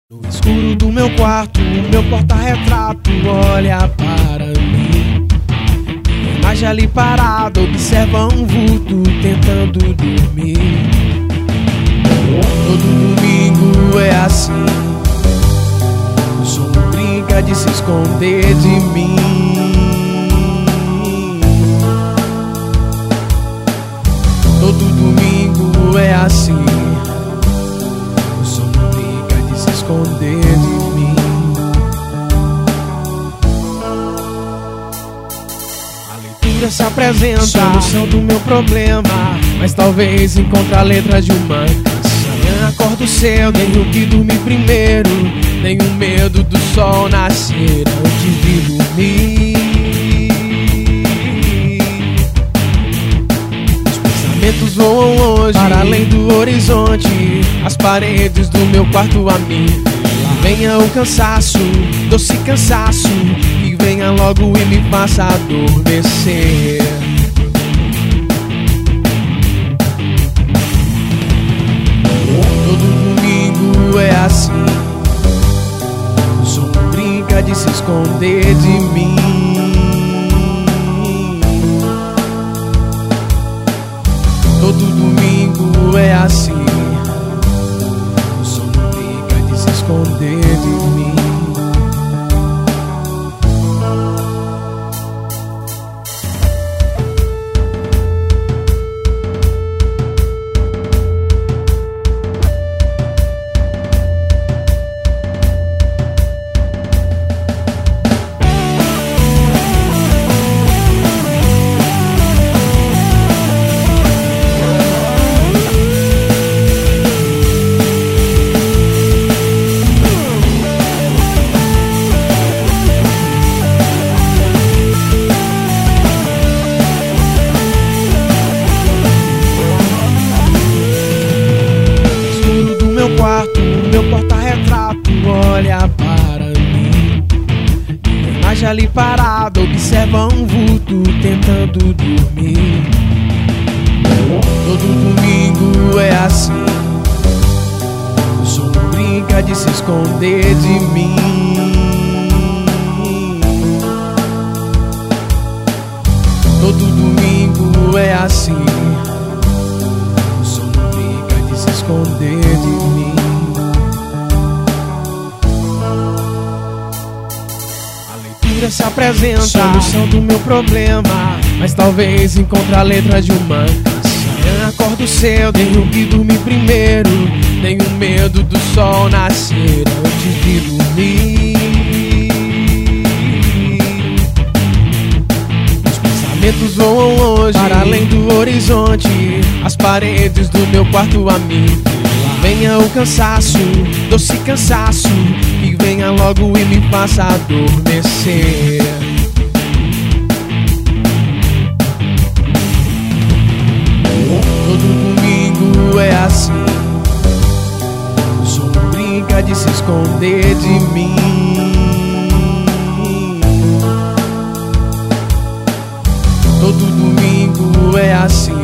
No escuro do meu quarto, meu porta-retrato olha para mim. Minha imagem ali parada observa um vulto tentando dormir. Todo domingo é assim, o som brinca de se esconder de mim. Todo domingo é assim, o som brinca de se esconder de mim. A leitura se apresenta, solução do meu problema, mas talvez encontre a letra de uma canção. Amanhã acordo cedo, tenho que dormir primeiro. Tenho medo do sol nascer antes de dormir. Os pensamentos voam longe, para além do horizonte, as paredes do meu quarto a mim. Lá venha o cansaço, doce cansaço, que venha logo e me faça adormecer. É assim, o som brinca de se esconder de mim. Todo domingo é assim, o som brinca de se esconder de mim. Meu porta-retrato olha para mim. Minha imagem ali parada observa um vulto tentando dormir. Todo domingo é assim, o som brinca de se esconder de mim. Todo domingo é assim, o som brinca de se esconder de mim. Se apresenta, solução do meu problema, mas talvez encontre a letra de uma canção. Amanhã acordo cedo, tenho que dormir primeiro. Tenho medo do sol nascer antes de dormir. Os pensamentos voam longe, para além do horizonte, as paredes do meu quarto a mim. Lá venha o cansaço, doce cansaço, que venha logo e me faça adormecer. Todo domingo é assim, o som brinca de se esconder de mim. Todo domingo é assim,